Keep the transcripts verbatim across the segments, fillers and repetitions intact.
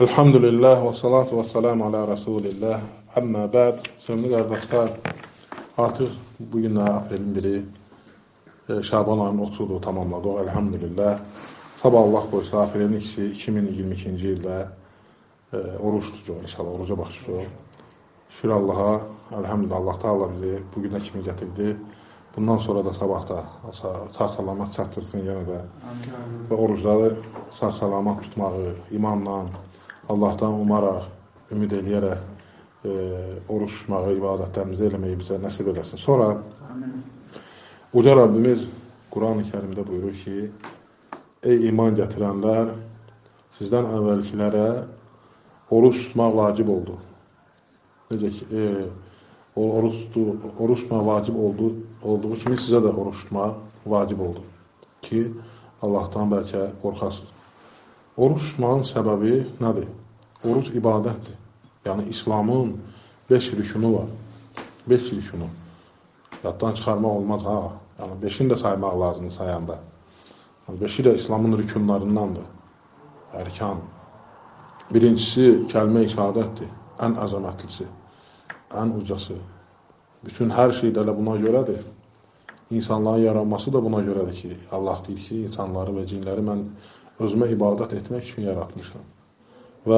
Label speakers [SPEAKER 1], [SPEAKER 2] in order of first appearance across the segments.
[SPEAKER 1] Elhamdülillah və salatu və salamu alə Rasulillah. Əmmə bəd, sevimli qardaşlar, artıq bugün aprelin biri, Şaban ayının oturudur, tamamladıq, elhamdülillah. Sabah Allah qoysa, aprelin ikisi iki min iyirmi ikinci ildə e, oruç tutuyor, inşallah, oruca başlıyor. Şükür Allaha, elhamdülillah, Allah Teala bizi bugünə kimi getirdi. Bundan sonra da sabah da sağ-salamat çatdırsın yenə də. Və orucları sağ-salamat tutmağı, imanla, Allahdan umaraq, ümid eləyərək e, oruç tutmağı, ibadətlərimizi eləməyi bizə nəsib eləsin. Sonra Uca Rabbimiz Quran-ı Kərimdə buyurur ki, ey iman gətirənlər, sizdən əvvəlkilərə oruç tutmaq vacib oldu. Necə ki, e, oruç, oruç tutmaq vacib oldu, olduğu kimi sizə də oruç tutmaq vacib oldu ki, Allahdan bəlkə qorxasınız. Oruç tutmağın səbəbi nədir? Oruc ibadətdir. Yəni, İslamın beş rükünü var. Beş rükünü. Yaddan çıxarmaq olmaz, ha. Yəni, beşini də saymaq lazımdır sayanda. Yəni, beşi də İslamın rükünlarındandır. Ərkan. Birincisi, kəlmə-i şəhadətdir. Ən əzəmətlisi, ən ucası. Bütün hər şey də buna görədir. İnsanların yaranması da buna görədir ki, Allah deyir ki, insanları və cinləri mən özümə ibadət etmək üçün yaratmışam. Və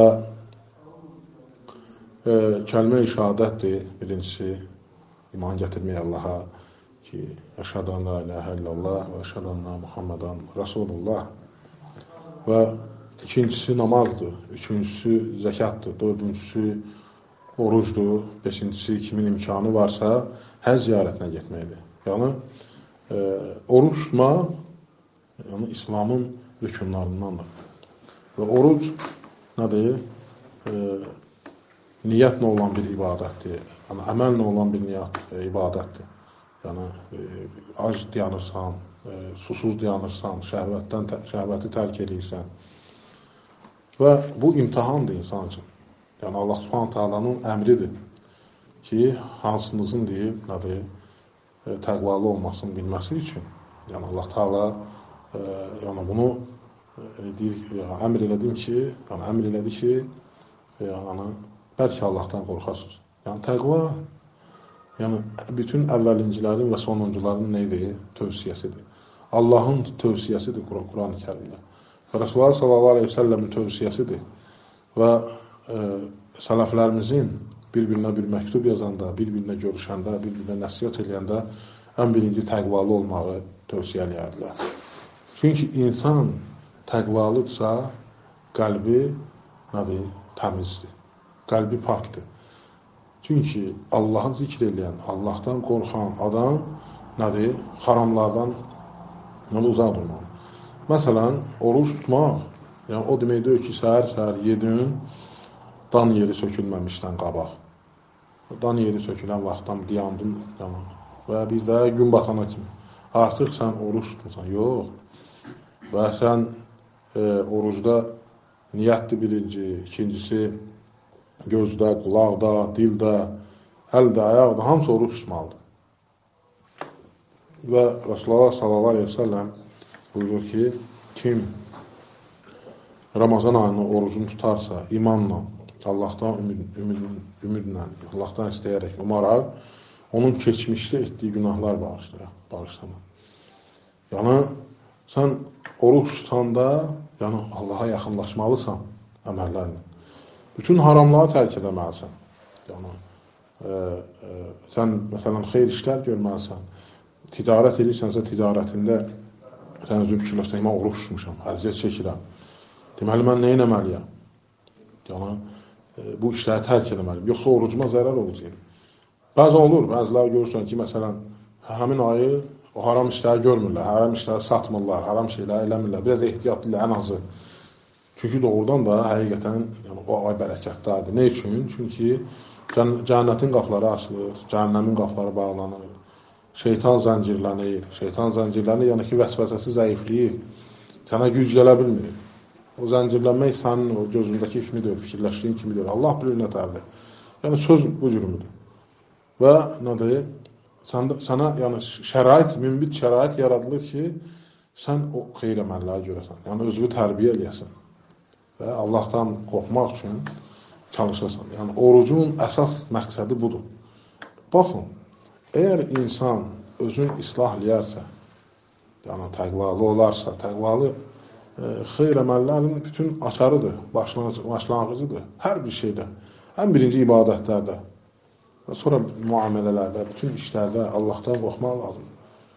[SPEAKER 1] e, kəlmə-i şəhadətdir birincisi, iman gətirmək Allaha ki, əşhədən la iləhə illallah və əşhədən Muhammedan Rasulullah. Və ikincisi namazdır, üçüncüsü zəkatdır, dördüncüsü orucdur, beşincisi kimin imkanı varsa həz ziyarətinə getməkdir. Yəni, e, oruç tutmaq yəni, İslamın rükunlarındandır. Və oruc nədir? E, niyyətlə olan bir ibadətdir. Yəni, əməllə olan bir niyyət, e, ibadətdir. Yəni, e, ac dayanırsan, e, susuz dayanırsan, şəhvətdən, şəhvəti tərk edirsən. Və bu imtihandır insan üçün. Yəni, Allah Subhanahu Taala'nın əmridir ki, hansınızın deyib, nədir? E, təqvalı olmasını bilməsi üçün. Yəni, Allah Teala e, yəni, bunu e, deyir, yəni, əmr elədim ki, yəni, əmr elədi ki, e, yəni, bəlkə Allahdan qorxasınız. Yəni, təqva, yəni, bütün əvvəlincilərin və sonuncuların neydir? Tövsiyəsidir. Allahın tövsiyəsidir Quran-ı Kərimdə. Və Resulullah sallallahu aleyhi ve sellemin tövsiyəsidir. Və e, sələflərimizin bir-birinə bir məktub yazanda, bir-birinə görüşəndə, bir-birinə nəsiyyət eləyəndə ən birinci təqvalı olmağı tövsiyə eləyərlər. Çünki insan təqvalıdsa, qəlbi nədir? Təmizdir. Qəlbi pakdır. Çünki Allahı zikr eləyən, Allahdan qorxan adam nədir? Xaramlardan uzaq durmalı. Məsələn, oruç tutmaq, yəni o deməkdir ki, səhər-səhər yedin, dan yeri sökülməmişdən qabaq. Dan yeri sökülən vaxtdan diyandın yəni, və bir də gün batana kimi. Artıq sən oruç tutmuşsan. Yox. Və sən e, orucda niyyətli birinci, ikincisi gözdə, qulaqda, dildə, əldə, ayaqda, hamısı oruç tutmalıdır. Və Resulullah sallallahu aleyhi ve sellem buyurur ki, kim Ramazan ayını orucunu tutarsa, imanla, Allahdan ümid, ümid, ümidlə, Allahdan istəyərək, umaraq, onun keçmişdə etdiyi günahlar bağışlayır, bağışlamır. Yəni, sən oruç tutanda, yəni Allaha yaxınlaşmalısan əməllərlə. Bütün haramları tərk edəməlisən. Yəni, e, e, sən, məsələn, xeyr işlər görməlisən. Ticarət edirsənsə, ticarətində sən özün fikirləşsən, mən oruç tutmuşam, əziyyət çəkirəm. Deməli, mən nə eləməliyəm? Yəni, e, bu işləri tərk eləməliyim. Yoxsa orucuma zərər olacaq. Bəzən olur, bəzilər görürsən ki, məsələn, həmin ayı o haram işləri görmürlər, haram işləri satmırlar, haram şeyləri eləmirlər. Biraz ehtiyatlılar ən azı. Çünki doğrudan da həqiqətən yəni, o ay bərəkətlidir. Nə üçün? Çünki cənnətin qapıları açılır, cəhənnəmin qapıları bağlanır. Şeytan zəncirlənir. Şeytan zəncirlənir, yəni ki, vəsvəsəsi zəifləyir. Sənə güc gələ bilmir. O zəncirlənmək sənin o gözündəki kimidir, fikirləşdiyin kimidir. Allah bilir nə tərdir. Yəni, söz bu cürümüdür. Və nədir? Sən, sənə yəni, şərait, mümbit şərait yaradılır ki, sən o xeyr əməlləri görəsən. Yəni, özünü tərbiyə eləyəsən. və Allahdan qorxmaq üçün çalışasan. Yəni, orucun əsas məqsədi budur. Baxın, əgər insan özün islah eləyərsə, yəni təqvalı olarsa, təqvalı e, xeyr əməllərin bütün açarıdır, başlanğıcıdır, hər bir şeydə, ən birinci ibadətlərdə və sonra müamilələrdə, bütün işlərdə Allahdan qorxmaq lazımdır.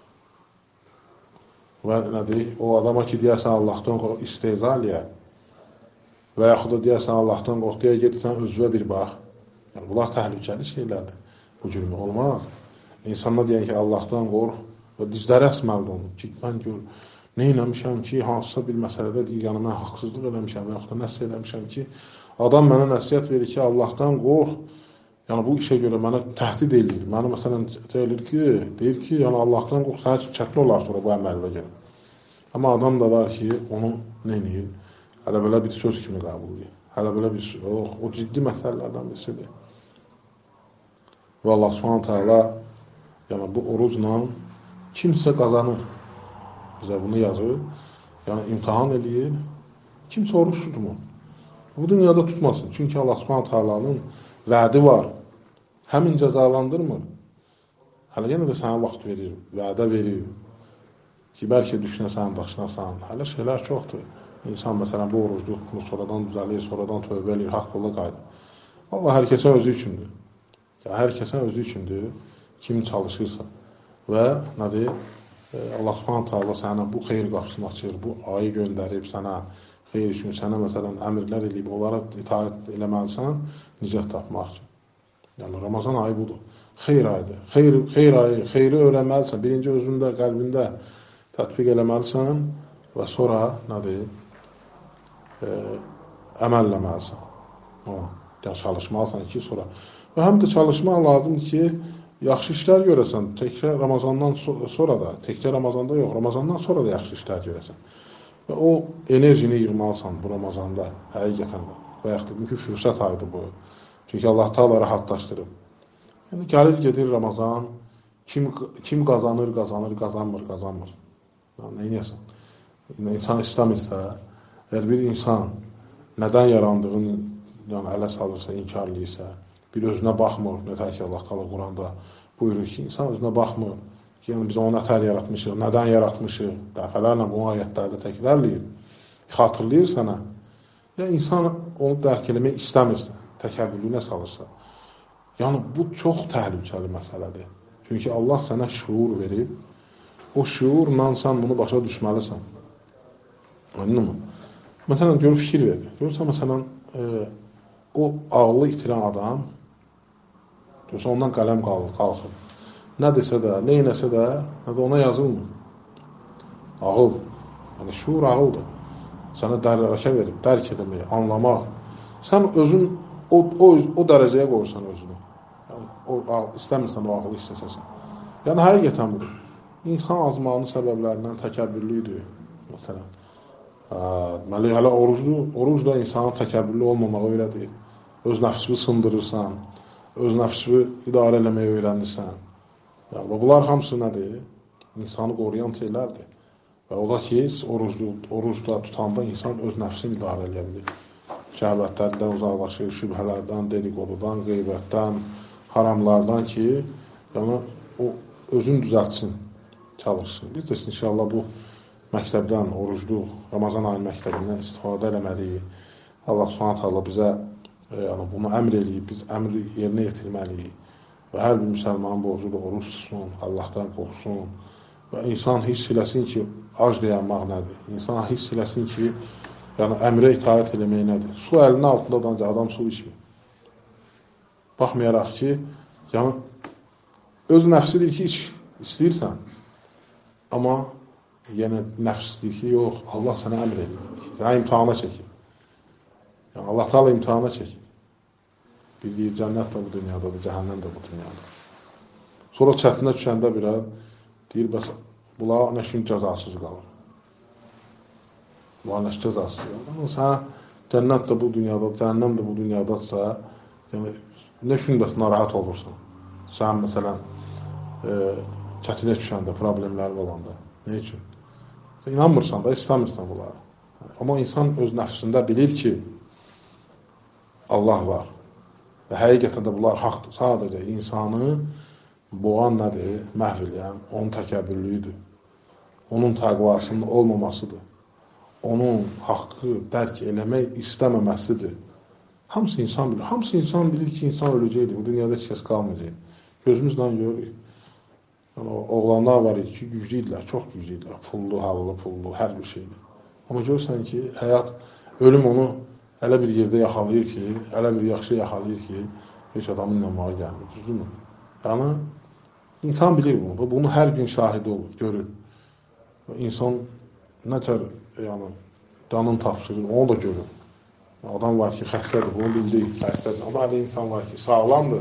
[SPEAKER 1] Və nədir? O adama ki, deyərsən Allahdan qorx, istehza eləyər və yaxud da deyərsən Allahdan qorx, deyə gedirsən özünə bir bax. Yəni, bunlar təhlükəli şeylərdir. Bu cürmü olmaz. İnsanlar deyən ki, Allahdan qorx və dizləri əsməlidir onu ki, mən gör, nə eləmişəm ki, hansısa bir məsələdə deyir, yəni mən haqsızlıq eləmişəm və yaxud da nəsə eləmişəm ki, adam mənə nəsiyyət verir ki, Allahdan qorx, yəni bu işə görə mənə təhdid edir. Mənə məsələn deyir ki, deyir ki, yəni Allahdan qorx, sənə çətin olar sonra bu əmələ gəlir. Amma adam da var ki, onu nə edir? Hələ belə bir söz kimi qəbul edir. Hələ belə bir söz, o, o ciddi məsələlərdən birisidir. Və Allah Subhanahu taala yəni bu orucla kimsə qazanır. Bizə bunu yazır. Yəni imtahan eləyir. Kimsə oruç tutmur. Bu dünyada tutmasın. Çünki Allah Subhanahu taalanın vədi var. Həmin cəzalandırmır. Hələ yenə də sənə vaxt verir, vədə verir. Ki, bəlkə düşünəsən, daşınasan. Hələ şeylər çoxdur. İnsan məsələn bu oruclu tutmur, sonradan düzəlir, sonradan tövbə edir, haqq yola qayıdır. Allah hər kəsə özü üçündür. Hər kəsə özü üçündür, kim çalışırsa. Və nədir? Allah Subhanahu taala sənə bu xeyir qapısını açır, bu ayı göndərib sənə xeyir üçün, sənə məsələn əmrlər eləyib, onlara itaat eləməlisən, nicat tapmaq üçün. Yəni Ramazan ayı budur. Xeyr ayıdır. Xeyr, xeyr ayı, xeyri öyrənməlisən. Birinci özündə, qəlbində tətbiq eləməlisən və sonra nədir? E, əməlləməlisən. Yəni çalışmalısan ki, sonra. Və həm də çalışmaq lazımdır ki, yaxşı işlər görəsən. Təkcə Ramazandan sonra da, təkcə Ramazanda yox, Ramazandan sonra da yaxşı işlər görəsən. Və o enerjini yığmalısan bu Ramazanda, həqiqətən də. Və yaxud dedim ki, fürsət ayıdır bu. Çünki Allah Taala rahatlaşdırıb. Yəni gəlir gedir Ramazan, kim kim qazanır, qazanır, qazanmır, qazanmır. Yəni nə edəsən? İnsan istəmirsə, əgər bir insan nədən yarandığını yəni ələ salırsa, inkarlıysa, bir özünə baxmır, nətər ki Allah Taala Quranda buyurur ki, insan özünə baxmır. Ki, yəni biz onu nətər yaratmışıq, nədən yaratmışıq, dəfələrlə bu ayətlərdə təkrarlayır, xatırlayır sənə. Ya insan onu dərk eləmək istəmirsə, təkəbbürlüyünə salırsa, yəni bu çox təhlükəli məsələdir. Çünki Allah sənə şuur verib, o şuurla sən bunu başa düşməlisən. Anladın mı? Məsələn, gör fikir verir. Görürsən, məsələn, e, o ağlı itirən adam, görürsən, ondan qələm qalxır. Nə desə də, nə inəsə də, nə də ona yazılmır. Ağıl, yəni şuur ağıldır. Sənə dərrəkə verib, dərk edəmək, anlamaq. Sən özün o, o, o dərəcəyə qoyursan özünü. Yəni, o, istəmirsən o ağılı istəsəsən. Yəni, həqiqətən budur. İnsan azmağının səbəblərindən təkəbbürlüydür, məsələn. Deməli, hələ oruclu, orucla insanın təkəbbürlü olmamağı öyrədir. Öz nəfsini sındırırsan, öz nəfsini idarə eləməyi öyrənirsən. Yəni, bunlar hamısı nədir? İnsanı qoruyan şeylərdir. Və o da ki, oruclu, orucda tutanda insan öz nəfsini idarə eləyə bilir. Şəhvətlərdən uzaqlaşır, şübhələrdən, dedikodudan, qeybətdən, haramlardan ki, yəni, o özünü düzəltsin, çalışsın. Biz də inşallah bu məktəbdən, oruclu, Ramazan ayı məktəbindən istifadə eləməliyik. Allah Subhanahu taala bizə e, yəni, bunu əmr eləyib, biz əmri yerinə yetirməliyik. Və hər bir müsəlmanın borcudur, oruç tutsun, Allahdan qorxsun. Və insan hiss eləsin ki, ac dayanmaq nədir? İnsan hiss eləsin ki, yəni əmrə itaət eləmək nədir? Su əlinin altında da adam su içmir. Baxmayaraq ki, yəni öz nəfsidir ki, iç, istəyirsən. Amma yenə nəfsdir ki, yox, Allah sənə əmr edir. Sənə imtihana çəkir. Yəni Allah Taala imtihana çəkir. Bir deyir, cənnət də bu dünyadadır, cəhənnəm də bu dünyadadır. Sonra çətinə düşəndə bir deyir, bəs bunlar nə üçün cəzasız qalır? Bunlar nə üçün cəzasız qalır? Yəni, sən cənnət də bu dünyada, cəhənnəm də bu dünyadadsa, yəni, nə üçün bəs narahat olursan? Sən, məsələn, e, çətinə düşəndə, problemlər olanda. Nə üçün? Sən inanmırsan da, istəmirsən bunları. Amma insan öz nəfsində bilir ki, Allah var. Və həqiqətən də bunlar haqdır. Sadəcə insanı boğan nədir? Məhv eləyən onun təkəbbürlüyüdür. Onun təqvasının olmamasıdır. Onun haqqı dərk eləmək istəməməsidir. Hamısı insan bilir. Hamısı insan bilir ki, insan öləcəkdir. Bu dünyada heç kəs qalmayacaqdır. Gözümüzlə görürük. Yəni, oğlanlar var idi ki, güclüydülər, çox güclüydülər. Pullu, hallı, pullu, hər bir şeydir. Amma görürsən ki, həyat, ölüm onu elə bir yerdə yaxalayır ki, elə bir yaxşı yaxalayır ki, heç adamın inanmağa gəlmir, düzdürmü? Yəni, insan bilir bunu, bunu hər gün şahidi olur, görür. İnsan nə tər, yəni, canın tapşırır, onu da görür. Adam var ki, xəstədir, bunu bildik, xəstədir. Amma hələ insan var ki, sağlamdır.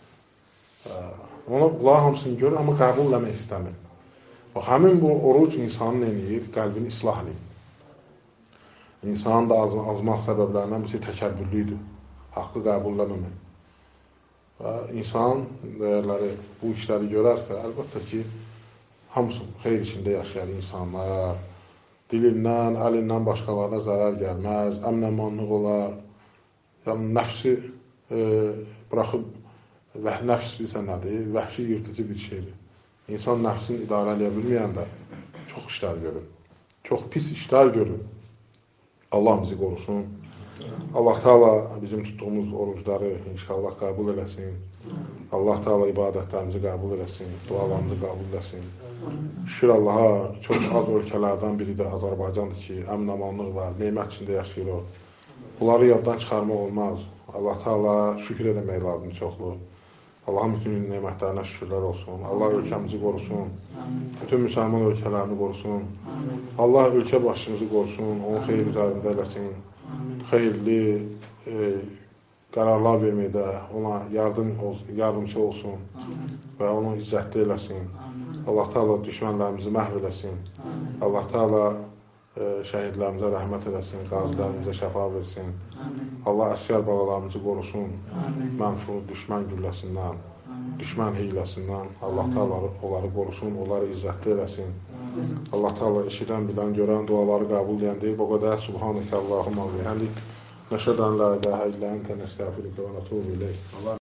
[SPEAKER 1] Ona bunlar hamısını görür, amma qəbul eləmək istəmir. Bax, həmin bu oruc insanın eləyir, qəlbini islah eləyir. İnsanın da az azmaq səbəblərindən birisi təkəbbürlüydür. Haqqı qəbul eləməmək. Və insan dəyərləri bu işləri görərsə, əlbəttə ki, hamısı xeyr içində yaşayan insanlar, dilindən, əlindən başqalarına zərər gəlməz, əmnəmanlıq olar, yəni nəfsi e, bıraxıb, və nəfs bilsə nədir? Vəhşi yırtıcı bir şeydir. İnsan nəfsini idarə eləyə bilməyəndə çox işlər görür. Çox pis işlər görür. Allah bizi qorusun. Allah Teala bizim tutduğumuz orucları inşallah qəbul eləsin. Allah Teala ibadətlərimizi qəbul eləsin. Dualarımızı qəbul eləsin. Şükür Allaha, çox az ölkələrdən biri də Azərbaycandır ki, əmin-amanlıq var, neymət içində yaşayır. Bunları yaddan çıxarmaq olmaz. Allah Teala şükür eləmək lazım çoxlu. Allahın bütün neymətlərinə şükürlər olsun. Allah ölkəmizi qorusun. Bütün müsəlman ölkələrini qorusun. Allah ölkə başımızı qorusun. Onun xeyir üzərində eləsin. Xeyirli e, qərarlar verməkdə ona yardım, yardımcı olsun. Və onu izzətli eləsin. Allah Teala düşmənlərimizi məhv eləsin. Allah Teala e, şəhidlərimizə rəhmət eləsin. Qazilərimizə şəfa versin. Allah əsgər balalarımızı qorusun. Mənfur düşmən gülləsindən, düşmən hiyləsindən. Allah Teala onları qorusun, onları izzətli eləsin. Allah Teala eşidən, bilən, görən duaları qəbul edən deyib. O qədər subhanəkə Allahumma və bihamdik. Nəşədən la ilahə illə entə nəstəğfiruke və nətubu ileyk.